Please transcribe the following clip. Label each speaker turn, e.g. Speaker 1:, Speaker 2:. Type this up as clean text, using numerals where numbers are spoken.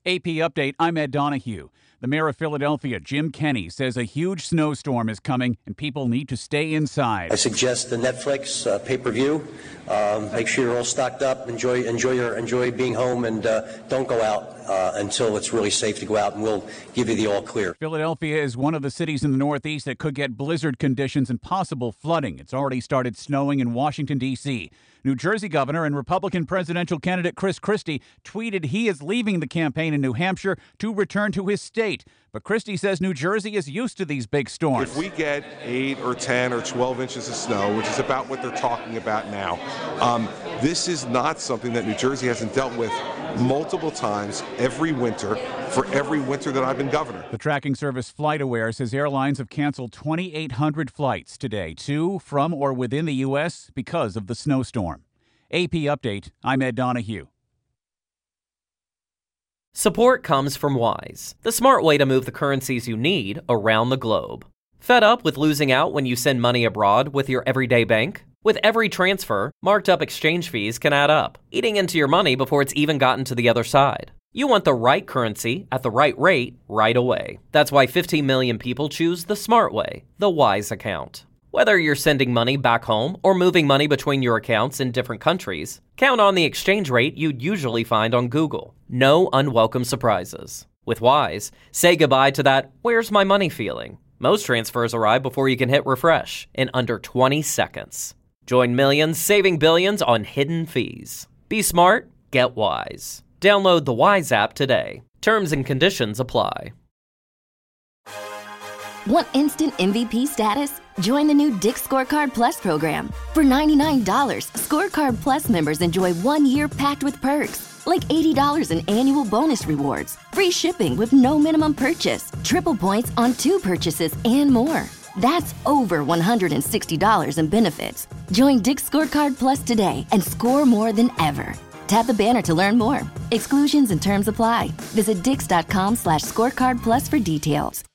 Speaker 1: AP Update, I'm Ed Donahue. The mayor of Philadelphia, Jim Kenney, says a huge snowstorm is coming and people need to stay inside.
Speaker 2: I suggest the Netflix pay-per-view. Make sure you're all stocked up. Enjoy being home, and don't go out until it's really safe to go out, and we'll give you the all clear.
Speaker 1: Philadelphia is one of the cities in the Northeast that could get blizzard conditions and possible flooding. It's already started snowing in Washington, D.C. New Jersey Governor and Republican presidential candidate Chris Christie tweeted he is leaving the campaign in New Hampshire to return to his state. But Christie says New Jersey is used to these big storms.
Speaker 3: If we get 8 or 10 or 12 inches of snow, which is about what they're talking about now, this is not something that New Jersey hasn't dealt with multiple times every winter for every winter that I've been governor.
Speaker 1: The tracking service FlightAware says airlines have canceled 2,800 flights today to, from, or within the U.S. because of the snowstorm. AP Update, I'm Ed Donahue.
Speaker 4: Support comes from Wise, the smart way to move the currencies you need around the globe. Fed up with losing out when you send money abroad with your everyday bank? With every transfer, marked up exchange fees can add up, eating into your money before it's even gotten to the other side. You want the right currency at the right rate right away. That's why 15 million people choose the smart way, the Wise account. Whether you're sending money back home or moving money between your accounts in different countries, count on the exchange rate you'd usually find on Google. No unwelcome surprises. With Wise, say goodbye to that "where's my money" feeling. Most transfers arrive before you can hit refresh in under 20 seconds. Join millions saving billions on hidden fees. Be smart, get Wise. Download the Wise app today. Terms and conditions apply.
Speaker 5: Want instant MVP status? Join the new Dick's Scorecard Plus program. For $99, Scorecard Plus members enjoy 1 year packed with perks, like $80 in annual bonus rewards, free shipping with no minimum purchase, triple points on 2 purchases, and more. That's over $160 in benefits. Join Dick's Scorecard Plus today and score more than ever. Tap the banner to learn more. Exclusions and terms apply. Visit dix.com/scorecard plus for details.